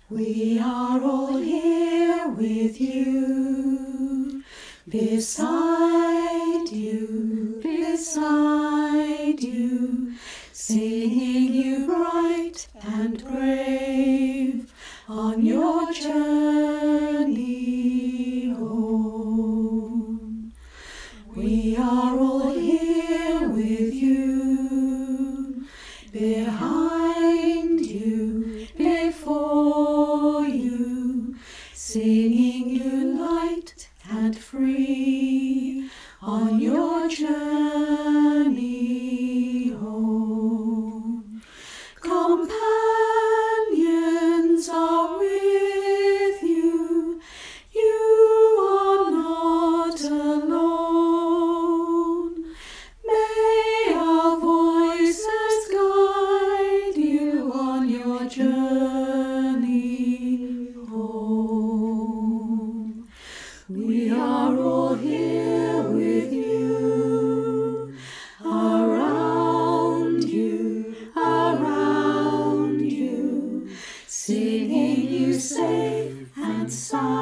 We are all here with you, beside you, singing you bright and brave on your journey home. We are all here with you, behind you, before you, singing you light and free on your journey home. Companions are with you, you are not alone. May our voices guide you on your journey home. We are all here with you, around you, singing you safe and sound.